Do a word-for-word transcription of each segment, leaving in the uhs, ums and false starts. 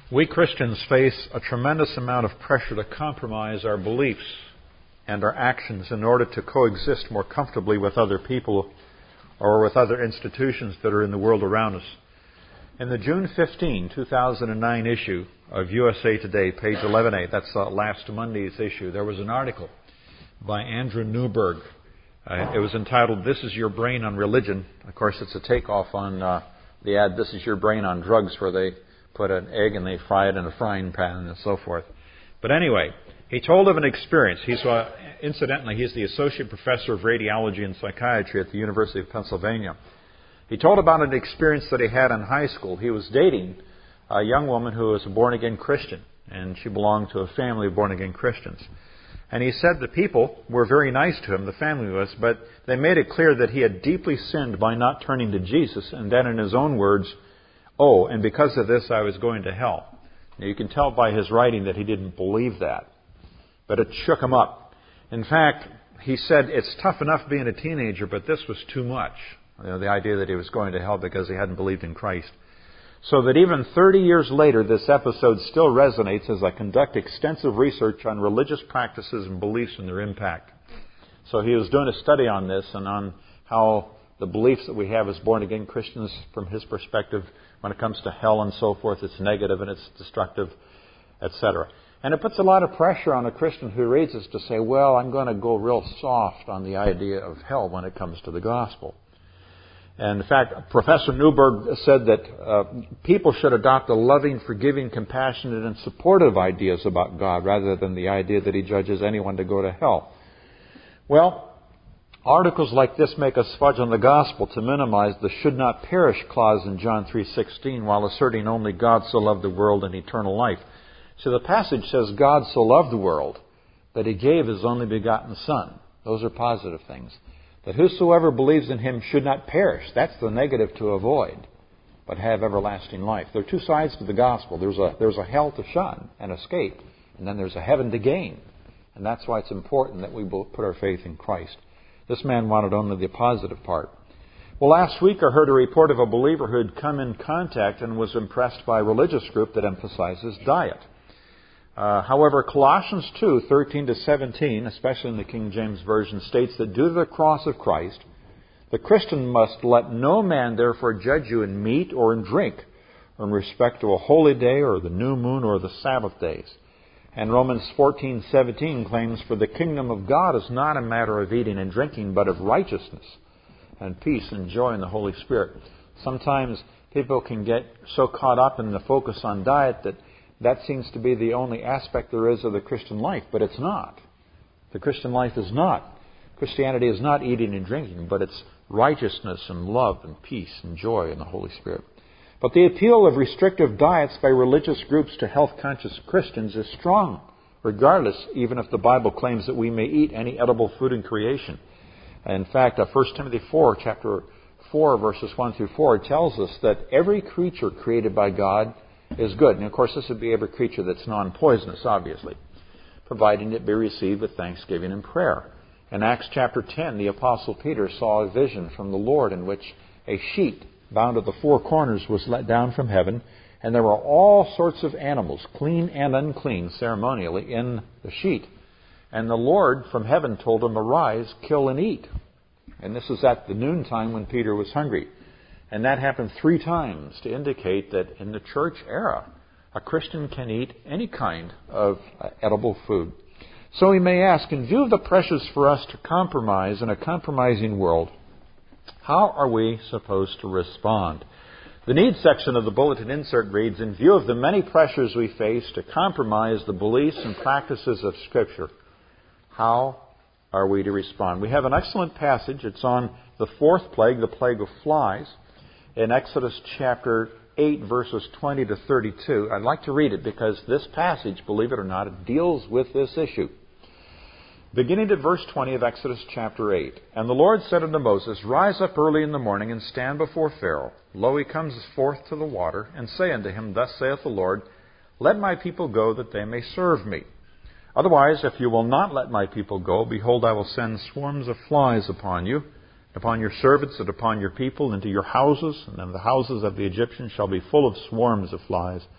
We Christians face a tremendous amount of pressure to compromise our beliefs and our actions in order to coexist more comfortably with other people or with other institutions that are in the world around us. In the June fifteenth, two thousand nine issue of U S A Today, page eleven A, that's uh, last Monday's issue, there was an article by Andrew Newberg. Uh, it was entitled, "This is Your Brain on Religion." Of course, it's a takeoff on uh, the ad, "This is Your Brain on Drugs," where they put an egg and they fry it in a frying pan and so forth. But anyway, he told of an experience. He's, uh, incidentally, he's the Associate Professor of Radiology and Psychiatry at the University of Pennsylvania. He told about an experience that he had in high school. He was dating a young woman who was a born-again Christian, and she belonged to a family of born-again Christians. And he said the people were very nice to him, the family was, but they made it clear that he had deeply sinned by not turning to Jesus, and then in his own words, "Oh, and because of this I was going to hell." Now you can tell by his writing that he didn't believe that, but it shook him up. In fact, he said it's tough enough being a teenager, but this was too much. You know, the idea that he was going to hell because he hadn't believed in Christ. So that even thirty years later, this episode still resonates as I conduct extensive research on religious practices and beliefs and their impact. So he was doing a study on this and on how the beliefs that we have as born-again Christians, from his perspective, when it comes to hell and so forth, it's negative and it's destructive, et cetera. And it puts a lot of pressure on a Christian who reads this to say, well, I'm going to go real soft on the idea of hell when it comes to the gospel. And in fact, Professor Newberg said that uh, people should adopt a loving, forgiving, compassionate, and supportive ideas about God rather than the idea that He judges anyone to go to hell. Well, articles like this make us fudge on the gospel to minimize the should not perish clause in John three sixteen while asserting only God so loved the world and eternal life. So the passage says God so loved the world that He gave His only begotten Son. Those are positive things. That whosoever believes in Him should not perish. That's the negative to avoid, but have everlasting life. There are two sides to the gospel. There's a, there's a hell to shun and escape, and then there's a heaven to gain. And that's why it's important that we put our faith in Christ. This man wanted only the positive part. Well, last week I heard a report of a believer who had come in contact and was impressed by a religious group that emphasizes diet. Uh, however, Colossians two, thirteen to seventeen, especially in the King James Version, states that due to the cross of Christ, the Christian must let no man therefore judge you in meat or in drink, or in respect to a holy day or the new moon or the Sabbath days. And Romans fourteen seventeen claims, for the kingdom of God is not a matter of eating and drinking, but of righteousness and peace and joy in the Holy Spirit. Sometimes people can get so caught up in the focus on diet that that seems to be the only aspect there is of the Christian life, but it's not. The Christian life is not. Christianity is not eating and drinking, but it's righteousness and love and peace and joy in the Holy Spirit. But the appeal of restrictive diets by religious groups to health-conscious Christians is strong, regardless, even if the Bible claims that we may eat any edible food in creation. In fact, First Timothy four, chapter four, verses one through four, tells us that every creature created by God is good. And of course, this would be every creature that's non-poisonous, obviously, providing it be received with thanksgiving and prayer. In Acts chapter ten, the Apostle Peter saw a vision from the Lord in which a sheet bound at the four corners was let down from heaven, and there were all sorts of animals, clean and unclean, ceremonially, in the sheet. And the Lord from heaven told him, arise, kill and eat. And this is at the noontime when Peter was hungry. And that happened three times to indicate that in the church era, a Christian can eat any kind of edible food. So we may ask, in view of the pressures for us to compromise in a compromising world, how are we supposed to respond? The needs section of the bulletin insert reads, in view of the many pressures we face to compromise the beliefs and practices of Scripture, how are we to respond? We have an excellent passage. It's on the fourth plague, the plague of flies, in Exodus chapter eight, verses twenty to thirty-two. I'd like to read it because this passage, believe it or not, it deals with this issue. Beginning at verse twenty of Exodus chapter eight. And the Lord said unto Moses, rise up early in the morning and stand before Pharaoh. Lo, he comes forth to the water, and say unto him, thus saith the Lord, let my people go that they may serve me. Otherwise, if you will not let my people go, behold, I will send swarms of flies upon you, upon your servants and upon your people, into your houses, and then the houses of the Egyptians shall be full of swarms of flies.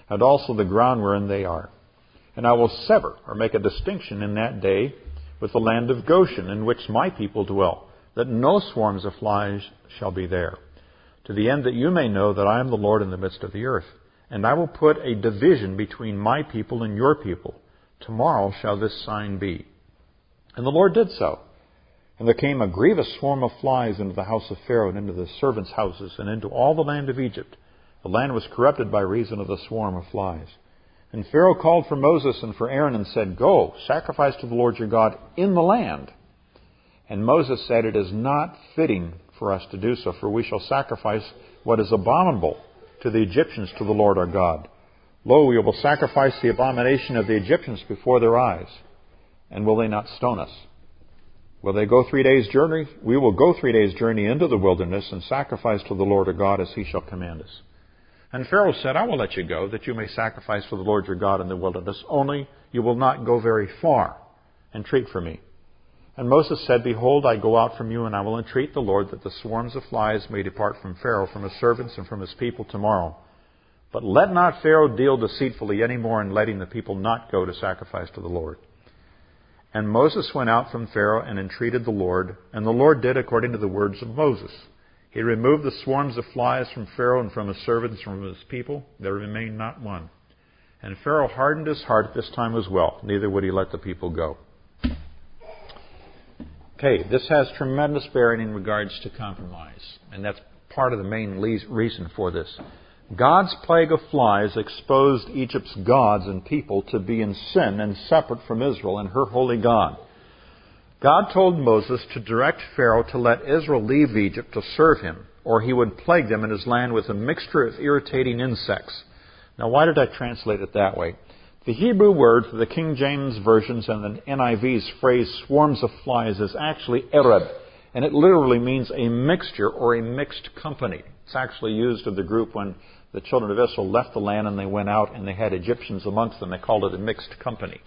and also the ground wherein they are. And I will sever, or make a distinction in that day, with the land of Goshen, in which my people dwell, that no swarms of flies shall be there, to the end that you may know that I am the Lord in the midst of the earth. And I will put a division between my people and your people. Tomorrow shall this sign be. And the Lord did so. And there came a grievous swarm of flies into the house of Pharaoh, and into the servants' houses, and into all the land of Egypt. The land was corrupted by reason of the swarm of flies. And Pharaoh called for Moses and for Aaron and said, Go, sacrifice to the Lord your God in the land. And Moses said, It is not fitting for us to do so, for we shall sacrifice what is abominable to the Egyptians to the Lord our God. Lo, we will sacrifice the abomination of the Egyptians before their eyes. And will they not stone us? Will they go three days' journey? We will go three days' journey into the wilderness and sacrifice to the Lord our God as he shall command us. And Pharaoh said, I will let you go, that you may sacrifice for the Lord your God in the wilderness. Only you will not go very far. Entreat for me. And Moses said, Behold, I go out from you, and I will entreat the Lord that the swarms of flies may depart from Pharaoh, from his servants, and from his people tomorrow. But let not Pharaoh deal deceitfully any more in letting the people not go to sacrifice to the Lord. And Moses went out from Pharaoh and entreated the Lord, and the Lord did according to the words of Moses. He removed the swarms of flies from Pharaoh and from his servants and from his people. There remained not one. And Pharaoh hardened his heart at this time as well. Neither would he let the people go. Okay, this has tremendous bearing in regards to compromise. And that's part of the main reason for this. God's plague of flies exposed Egypt's gods and people to be in sin and separate from Israel and her holy God. God told Moses to direct Pharaoh to let Israel leave Egypt to serve him, or he would plague them in his land with a mixture of irritating insects. Now, why did I translate it that way? The Hebrew word for the King James versions and the N I V's phrase swarms of flies is actually ereb, and it literally means a mixture or a mixed company. It's actually used of the group when the children of Israel left the land and they went out and they had Egyptians amongst them. They called it a mixed company.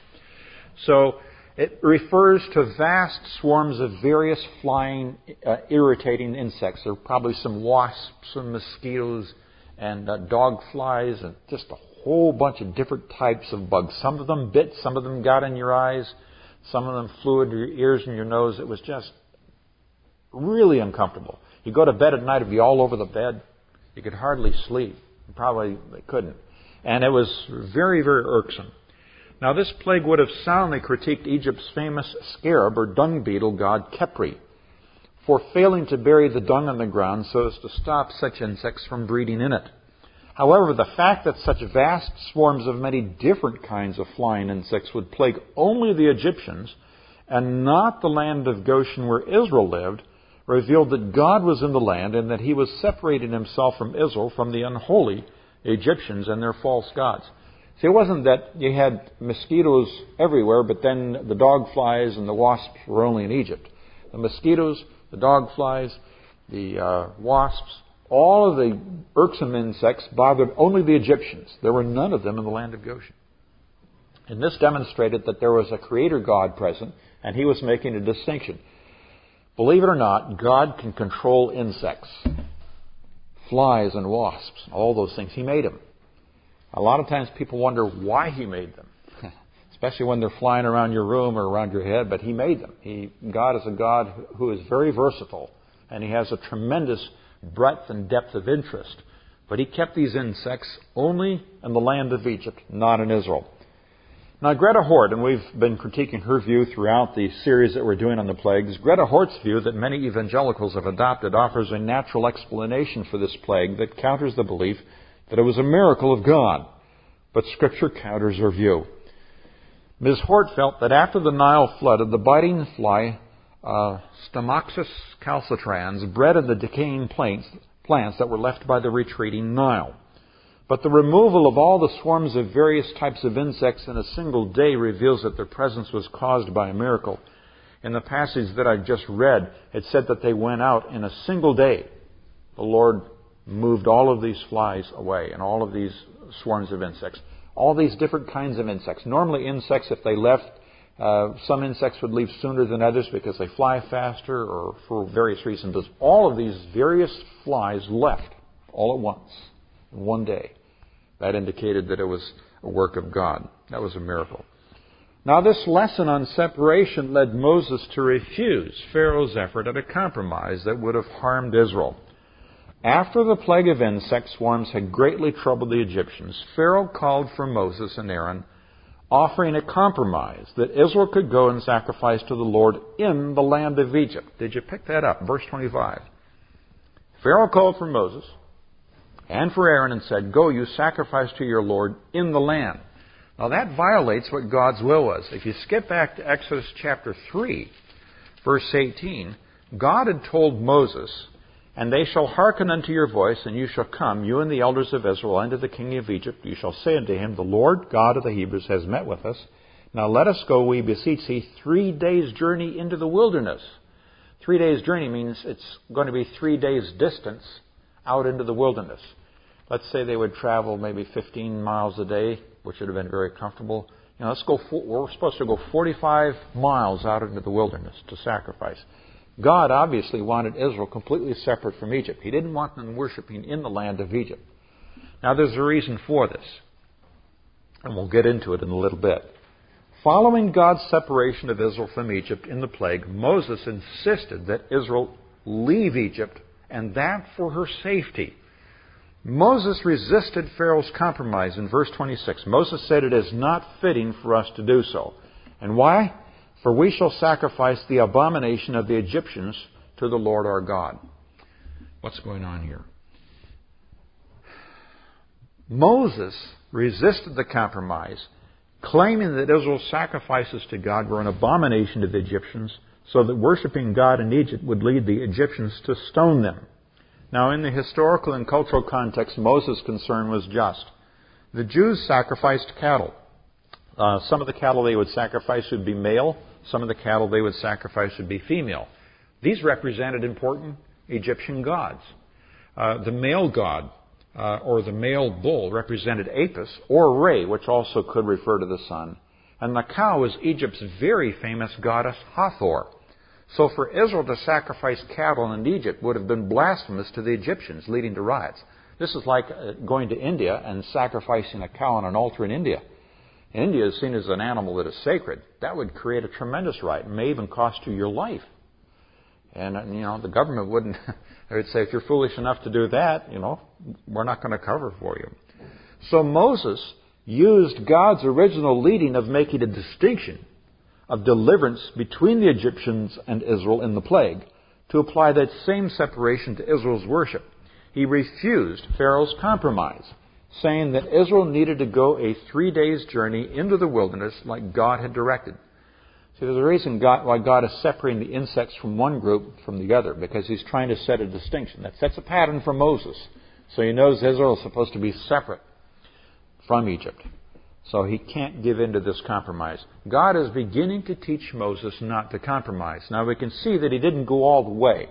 So it refers to vast swarms of various flying, uh, irritating insects. There are probably some wasps, some mosquitoes, and uh, dog flies, and just a whole bunch of different types of bugs. Some of them bit, some of them got in your eyes, some of them flew into your ears and your nose. It was just really uncomfortable. You go to bed at night, it'd be all over the bed. You could hardly sleep. You probably couldn't. And it was very, very irksome. Now, this plague would have soundly critiqued Egypt's famous scarab or dung beetle god Khepri for failing to bury the dung on the ground so as to stop such insects from breeding in it. However, the fact that such vast swarms of many different kinds of flying insects would plague only the Egyptians and not the land of Goshen where Israel lived revealed that God was in the land and that he was separating himself from Israel from the unholy Egyptians and their false gods. See, it wasn't that you had mosquitoes everywhere, but then the dog flies and the wasps were only in Egypt. The mosquitoes, the dog flies, the uh, wasps, all of the irksome insects bothered only the Egyptians. There were none of them in the land of Goshen. And this demonstrated that there was a creator God present, and he was making a distinction. Believe it or not, God can control insects, flies and wasps, all those things. He made them. A lot of times people wonder why he made them, especially when they're flying around your room or around your head, but he made them. He, God is a God who is very versatile, and he has a tremendous breadth and depth of interest. But he kept these insects only in the land of Egypt, not in Israel. Now, Greta Hort, and we've been critiquing her view throughout the series that we're doing on the plagues, Greta Hort's view that many evangelicals have adopted offers a natural explanation for this plague that counters the belief that it was a miracle of God. But Scripture counters her view. Miz Hort felt that after the Nile flooded, the biting fly, uh, Stomoxys calcitrans, bred in the decaying plants, plants that were left by the retreating Nile. But the removal of all the swarms of various types of insects in a single day reveals that their presence was caused by a miracle. In the passage that I just read, it said that they went out in a single day. The Lord moved all of these flies away and all of these swarms of insects. All these different kinds of insects. Normally insects, if they left, uh, some insects would leave sooner than others because they fly faster or for various reasons. But all of these various flies left all at once in one day. That indicated that it was a work of God. That was a miracle. Now, this lesson on separation led Moses to refuse Pharaoh's effort at a compromise that would have harmed Israel. After the plague of insect swarms had greatly troubled the Egyptians, Pharaoh called for Moses and Aaron, offering a compromise that Israel could go and sacrifice to the Lord in the land of Egypt. Did you pick that up? Verse twenty-five. Pharaoh called for Moses and for Aaron and said, "Go, you sacrifice to your Lord in the land." Now that violates what God's will was. If you skip back to Exodus chapter three, verse eighteen, God had told Moses, "And they shall hearken unto your voice, and you shall come, you and the elders of Israel, unto the king of Egypt. You shall say unto him, The Lord God of the Hebrews has met with us. Now let us go, we beseech thee, three days' journey into the wilderness." Three days' journey means it's going to be three days' distance out into the wilderness. Let's say they would travel maybe fifteen miles a day, which would have been very comfortable. You know, let's go. We're supposed to go forty-five miles out into the wilderness to sacrifice. God obviously wanted Israel completely separate from Egypt. He didn't want them worshiping in the land of Egypt. Now, there's a reason for this, and we'll get into it in a little bit. Following God's separation of Israel from Egypt in the plague, Moses insisted that Israel leave Egypt, and that for her safety. Moses resisted Pharaoh's compromise in verse twenty-six. Moses said, "It is not fitting for us to do so." And why? "For we shall sacrifice the abomination of the Egyptians to the Lord our God." What's going on here? Moses resisted the compromise, claiming that Israel's sacrifices to God were an abomination to the Egyptians, so that worshiping God in Egypt would lead the Egyptians to stone them. Now, in the historical and cultural context, Moses' concern was just. The Jews sacrificed cattle. Uh, some of the cattle they would sacrifice would be male. Some of the cattle they would sacrifice would be female. These represented important Egyptian gods. Uh, the male god, uh, or the male bull, represented Apis, or Re, which also could refer to the sun. And the cow was Egypt's very famous goddess Hathor. So for Israel to sacrifice cattle in Egypt would have been blasphemous to the Egyptians, leading to riots. This is like going to India and sacrificing a cow on an altar in India. India is seen as an animal that is sacred. That would create a tremendous riot. It may even cost you your life. And, you know, the government wouldn't, they would say, if you're foolish enough to do that, you know, we're not going to cover for you. So Moses used God's original leading of making a distinction of deliverance between the Egyptians and Israel in the plague to apply that same separation to Israel's worship. He refused Pharaoh's compromise, saying that Israel needed to go a three days journey into the wilderness like God had directed. See, there's a reason God, why God is separating the insects from one group from the other, because he's trying to set a distinction. That sets a pattern for Moses. So he knows Israel is supposed to be separate from Egypt. So he can't give in to this compromise. God is beginning to teach Moses not to compromise. Now we can see that he didn't go all the way,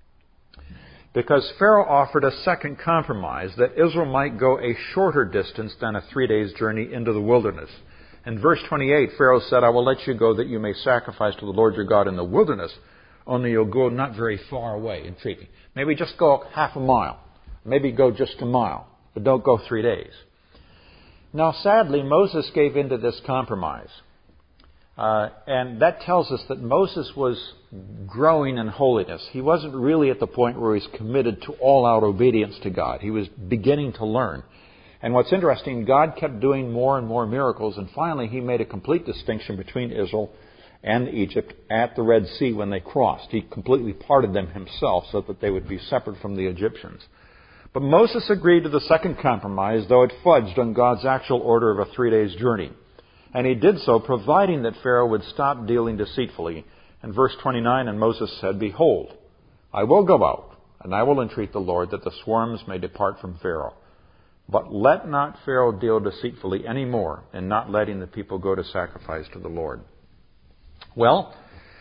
because Pharaoh offered a second compromise, that Israel might go a shorter distance than a three days journey into the wilderness. In verse twenty-eight, Pharaoh said, "I will let you go that you may sacrifice to the Lord your God in the wilderness, only you'll go not very far away." Entreat me. Maybe just go half a mile. Maybe go just a mile, but don't go three days. Now, sadly, Moses gave in to this compromise. Uh, and that tells us that Moses was growing in holiness. He wasn't really at the point where he's committed to all-out obedience to God. He was beginning to learn. And what's interesting, God kept doing more and more miracles, and finally he made a complete distinction between Israel and Egypt at the Red Sea when they crossed. He completely parted them himself so that they would be separate from the Egyptians. But Moses agreed to the second compromise, though it fudged on God's actual order of a three days journey. And he did so, providing that Pharaoh would stop dealing deceitfully. In verse twenty-nine, and Moses said, "Behold, I will go out, and I will entreat the Lord that the swarms may depart from Pharaoh. But let not Pharaoh deal deceitfully any more in not letting the people go to sacrifice to the Lord." Well,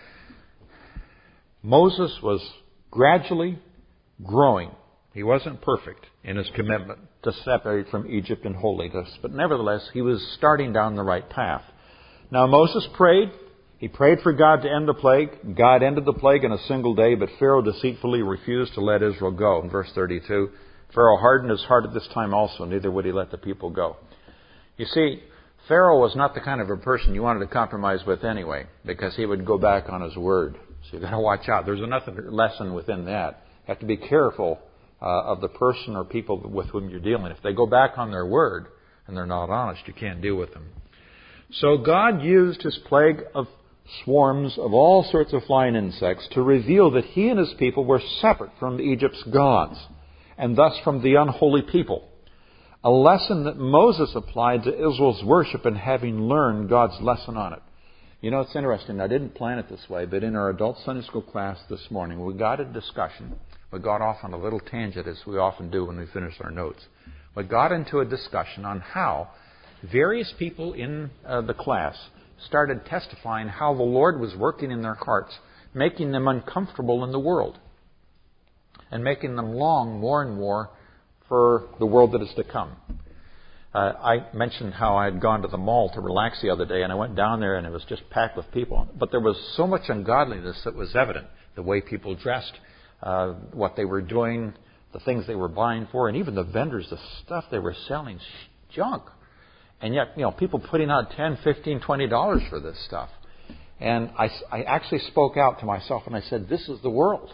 Moses was gradually growing. He wasn't perfect in his commitment to separate from Egypt in holiness, but nevertheless, he was starting down the right path. Now, Moses prayed. He prayed for God to end the plague. God ended the plague in a single day, but Pharaoh deceitfully refused to let Israel go. In verse thirty-two, Pharaoh hardened his heart at this time also, neither would he let the people go. You see, Pharaoh was not the kind of a person you wanted to compromise with anyway, because he would go back on his word. So you've got to watch out. There's another lesson within that. You have to be careful uh, of the person or people with whom you're dealing. If they go back on their word and they're not honest, you can't deal with them. So God used his plague of swarms of all sorts of flying insects to reveal that he and his people were separate from Egypt's gods, and thus from the unholy people. A lesson that Moses applied to Israel's worship and having learned God's lesson on it. You know, it's interesting. I didn't plan it this way, but in our adult Sunday school class this morning, we got a discussion. We got off on a little tangent, as we often do when we finish our notes. We got into a discussion on how various people in uh, the class started testifying how the Lord was working in their hearts, making them uncomfortable in the world, and making them long more and more for the world that is to come. Uh, I mentioned how I had gone to the mall to relax the other day, and I went down there and it was just packed with people. But there was so much ungodliness that was evident. The way people dressed, uh, what they were doing, the things they were buying for, and even the vendors, the stuff they were selling, junk. And yet, you know, people putting out ten, fifteen, twenty dollars for this stuff. And I, I actually spoke out to myself and I said, this is the world.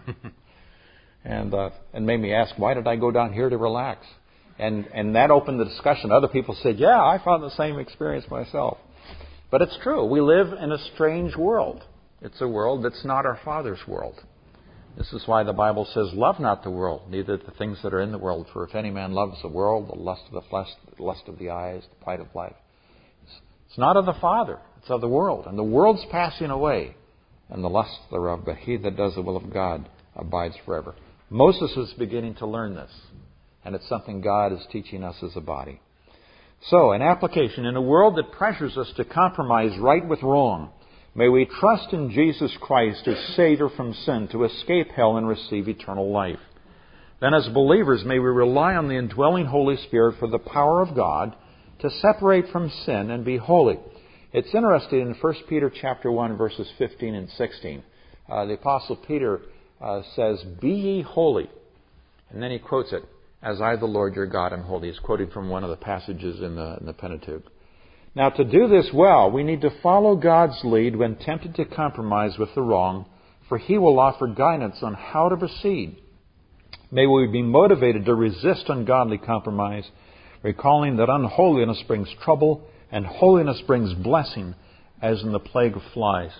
and uh, and made me ask, why did I go down here to relax? And and that opened the discussion. Other people said, yeah, I found the same experience myself. But it's true. We live in a strange world. It's a world that's not our Father's world. This is why the Bible says, love not the world, neither the things that are in the world. For if any man loves the world, the lust of the flesh, the lust of the eyes, the pride of life. It's, it's not of the Father, it's of the world. And the world's passing away, and the lust thereof. But he that does the will of God abides forever. Moses is beginning to learn this. And it's something God is teaching us as a body. So, an application. In a world that pressures us to compromise right with wrong, may we trust in Jesus Christ as Savior from sin to escape hell and receive eternal life. Then as believers, may we rely on the indwelling Holy Spirit for the power of God to separate from sin and be holy. It's interesting in First Peter chapter one, verses fifteen and sixteen. Uh, the Apostle Peter uh, says, be ye holy. And then he quotes it, as I, the Lord your God, am holy. He's quoting from one of the passages in the, in the Pentateuch. Now, to do this well, we need to follow God's lead when tempted to compromise with the wrong, for He will offer guidance on how to proceed. May we be motivated to resist ungodly compromise, recalling that unholiness brings trouble and holiness brings blessing, as in the plague of flies.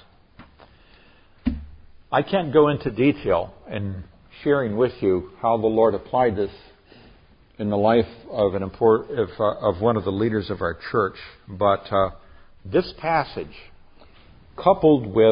I can't go into detail in sharing with you how the Lord applied this in the life of an import, of, uh, of one of the leaders of our church. But uh, this passage, coupled with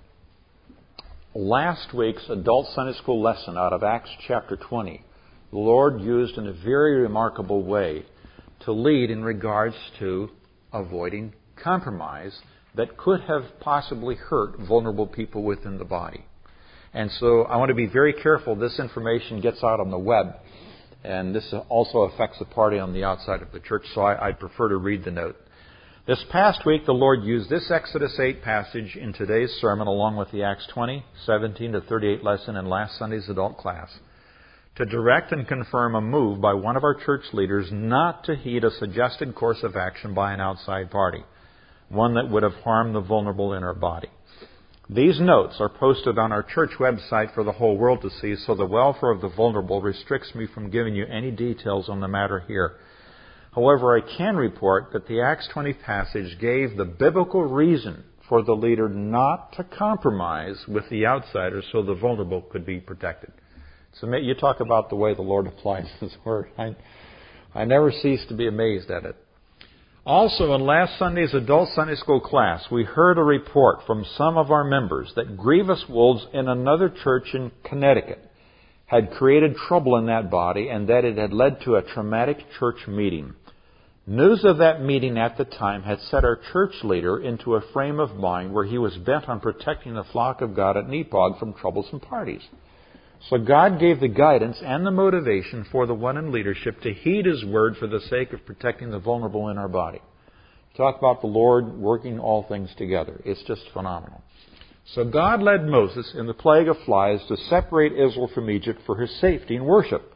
last week's adult Sunday school lesson out of Acts chapter twenty, the Lord used in a very remarkable way to lead in regards to avoiding compromise that could have possibly hurt vulnerable people within the body. And so I want to be very careful this information gets out on the web. And this also affects the party on the outside of the church, so I, I'd prefer to read the note. This past week, the Lord used this Exodus eight passage in today's sermon, along with the Acts twenty, seventeen to thirty-eight lesson in last Sunday's adult class, to direct and confirm a move by one of our church leaders not to heed a suggested course of action by an outside party, one that would have harmed the vulnerable in our body. These notes are posted on our church website for the whole world to see, so the welfare of the vulnerable restricts me from giving you any details on the matter here. However, I can report that the Acts twenty passage gave the biblical reason for the leader not to compromise with the outsiders so the vulnerable could be protected. So you talk about the way the Lord applies His Word. I, I never cease to be amazed at it. Also, in last Sunday's adult Sunday school class, we heard a report from some of our members that grievous wolves in another church in Connecticut had created trouble in that body and that it had led to a traumatic church meeting. News of that meeting at the time had set our church leader into a frame of mind where he was bent on protecting the flock of God at Nepog from troublesome parties. So God gave the guidance and the motivation for the one in leadership to heed His word for the sake of protecting the vulnerable in our body. Talk about the Lord working all things together. It's just phenomenal. So God led Moses in the plague of flies to separate Israel from Egypt for his safety and worship.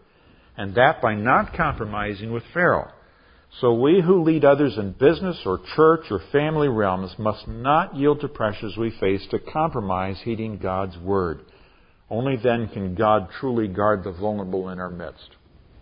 and that by not compromising with Pharaoh. So we who lead others in business or church or family realms must not yield to pressures we face to compromise heeding God's word. Only then can God truly guard the vulnerable in our midst.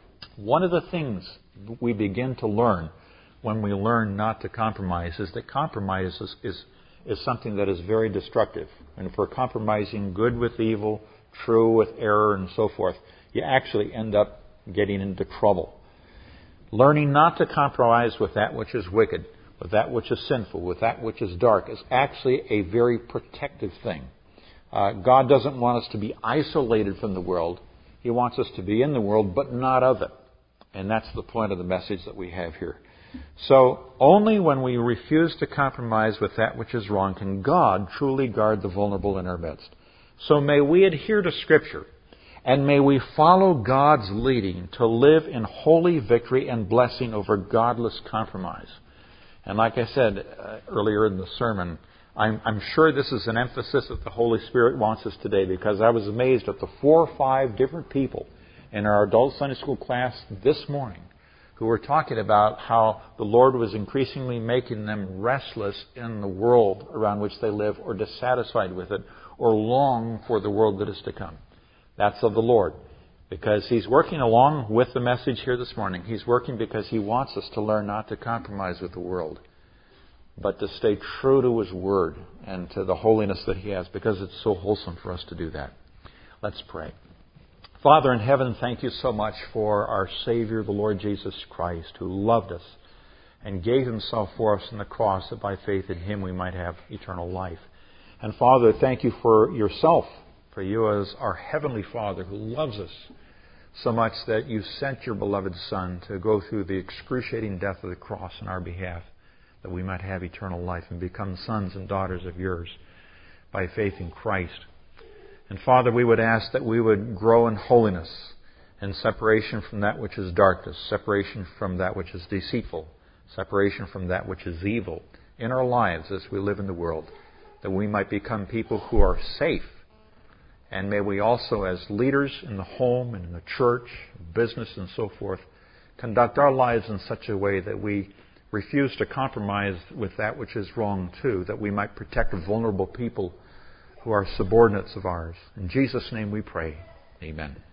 One of the things we begin to learn when we learn not to compromise is that compromise is, is, is something that is very destructive. And if we're compromising good with evil, true with error, and so forth, you actually end up getting into trouble. Learning not to compromise with that which is wicked, with that which is sinful, with that which is dark, is actually a very protective thing. Uh, God doesn't want us to be isolated from the world. He wants us to be in the world, but not of it. And that's the point of the message that we have here. So, only when we refuse to compromise with that which is wrong can God truly guard the vulnerable in our midst. So may we adhere to Scripture, and may we follow God's leading to live in holy victory and blessing over godless compromise. And like I said uh, earlier in the sermon, I'm, I'm sure this is an emphasis that the Holy Spirit wants us today, because I was amazed at the four or five different people in our adult Sunday school class this morning who were talking about how the Lord was increasingly making them restless in the world around which they live, or dissatisfied with it, or long for the world that is to come. That's of the Lord, because He's working along with the message here this morning. He's working because He wants us to learn not to compromise with the world, but to stay true to His Word and to the holiness that He has, because it's so wholesome for us to do that. Let's pray. Father in heaven, thank You so much for our Savior, the Lord Jesus Christ, who loved us and gave Himself for us on the cross, that by faith in Him we might have eternal life. And Father, thank You for Yourself, for You as our Heavenly Father who loves us so much that You sent Your beloved Son to go through the excruciating death of the cross on our behalf, that we might have eternal life and become sons and daughters of Yours by faith in Christ. And Father, we would ask that we would grow in holiness and separation from that which is darkness, separation from that which is deceitful, separation from that which is evil in our lives as we live in the world, that we might become people who are safe. And may we also, as leaders in the home and in the church, business and so forth, conduct our lives in such a way that we refuse to compromise with that which is wrong too, that we might protect vulnerable people who are subordinates of ours. In Jesus' name we pray. Amen.